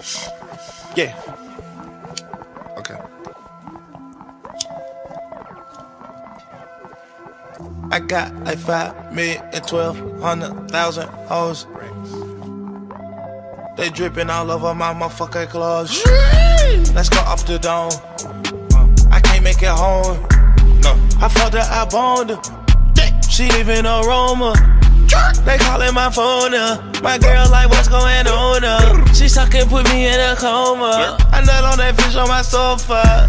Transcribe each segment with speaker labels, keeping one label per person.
Speaker 1: Yeah. Okay. I got like 5 million and 1,200,000 hoes. They dripping all over my motherfucking clothes. Let's go off the dome. I can't make it home. No. I fucked her, I boned her. She leaving aroma. They calling my phone. My girl like, what's going on? She sucking, put me in a coma. I nut on that fish on my sofa.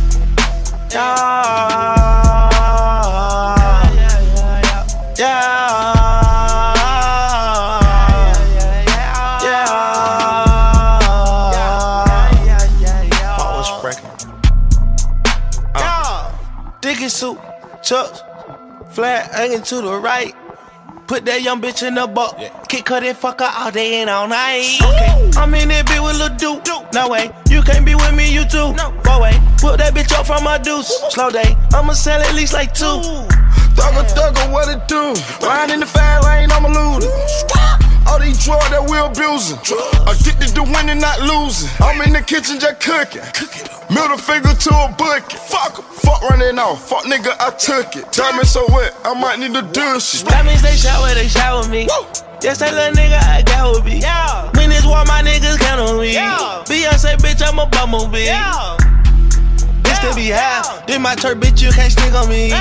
Speaker 1: Dicky suit, chucks, flat hanging to the right. Put that young bitch in the buck. Kick her and fuck her all day and all night. Okay. I'm in that bitch with Lil Duke. No way, you can't be with me, you too. No. 4-way, put that bitch up from my deuce. Slow day, I'ma sell at least like 2.
Speaker 2: Thugger, what it do? Riding in the fast lane, I'm a loser. All these drugs that we abusing. Addicted to winning, not losing. I'm in the kitchen just cooking. Middle finger to a bucket. Fuck running off. Fuck nigga, I took it. Diamonds so wet, I might need to do shit.
Speaker 1: Diamonds, they shower me. Yes, that little nigga, I got with me. When it's war, my niggas count on me. Beyonce, bitch, I'm a bumblebee. This to be half. This my church, bitch, you can't sneak on me.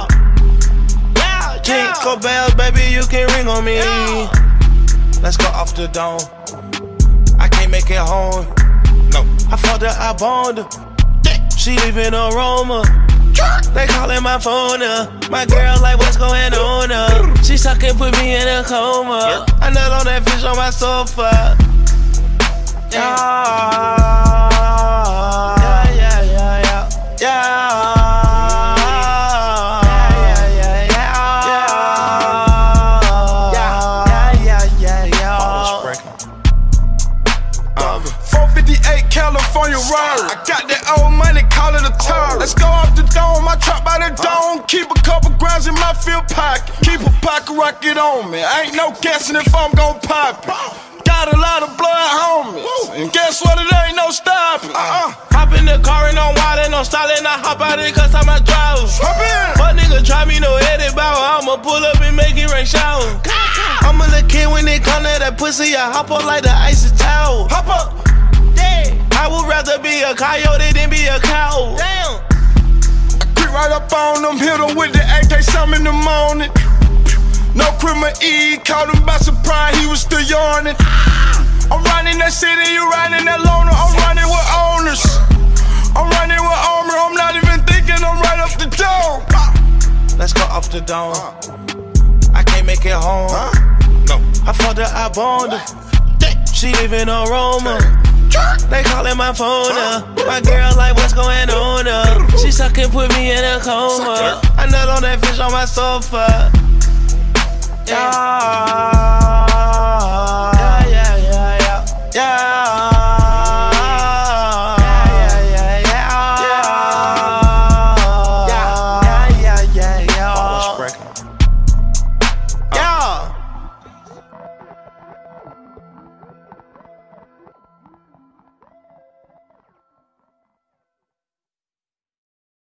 Speaker 1: Jingle bells, baby, you can ring on me. Let's go off the dome. I can't make it home. No. I fucked her, I boned her. She leaving aroma. They calling my phone. My girl like, what's going on? She sucking, put me in a coma. I nut on that fish on my sofa.
Speaker 2: California Rari. I got that old money, call it a Atari. Let's go off the dome, I trap by the dome. Keep a couple grams in my field pocket. Keep a pocket rocket on me. I ain't no guessing if I'm gon' pop it. Got a lot of blood homies, and guess what, it ain't no stopping.
Speaker 1: Hop in the car and I'm wild and I'm styling. I hop out it cause I'm a driver. Fuck nigga try me, no edit bow. I'ma pull up and make it rain shower. I'm a little kid when it come to that pussy. I hop up like the icy towel.
Speaker 2: Hop up.
Speaker 1: I would rather be a coyote than be a cow. Damn.
Speaker 2: I creep right up on them, hit them with the AK, some in the morning. No criminal E, caught him by surprise, he was still yawning. I'm running that city, you riding that loner. I'm running with owners. I'm running with armor, I'm not even thinking, I'm right up the dome.
Speaker 1: Let's go off the dome. I can't make it home. No. I fucked her, I boned her. She leaving aroma. They calling my phone. My girl like, what's going on? She sucking, put me in a coma. I nut on that fish on my sofa.